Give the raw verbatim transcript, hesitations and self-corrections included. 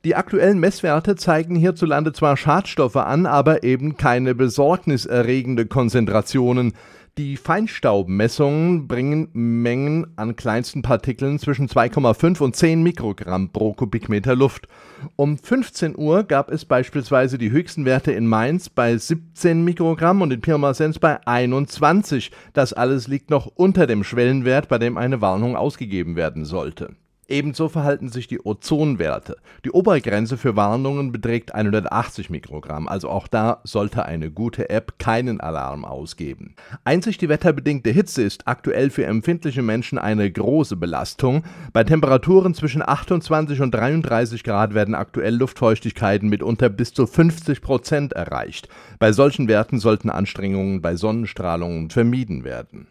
Die aktuellen Messwerte zeigen hierzulande zwar Schadstoffe an, aber eben keine besorgniserregende Konzentrationen. Die Feinstaubmessungen bringen Mengen an kleinsten Partikeln zwischen zwei Komma fünf und zehn Mikrogramm pro Kubikmeter Luft. Um fünfzehn Uhr gab es beispielsweise die höchsten Werte in Mainz bei siebzehn Mikrogramm und in Pirmasens bei einundzwanzig. Das alles liegt noch unter dem Schwellenwert, bei dem eine Warnung ausgegeben werden sollte. Ebenso verhalten sich die Ozonwerte. Die Obergrenze für Warnungen beträgt hundertachtzig Mikrogramm, also auch da sollte eine gute App keinen Alarm ausgeben. Einzig die wetterbedingte Hitze ist aktuell für empfindliche Menschen eine große Belastung. Bei Temperaturen zwischen achtundzwanzig und dreiunddreißig Grad werden aktuell Luftfeuchtigkeiten mitunter bis zu fünfzig Prozent erreicht. Bei solchen Werten sollten Anstrengungen bei Sonnenstrahlung vermieden werden.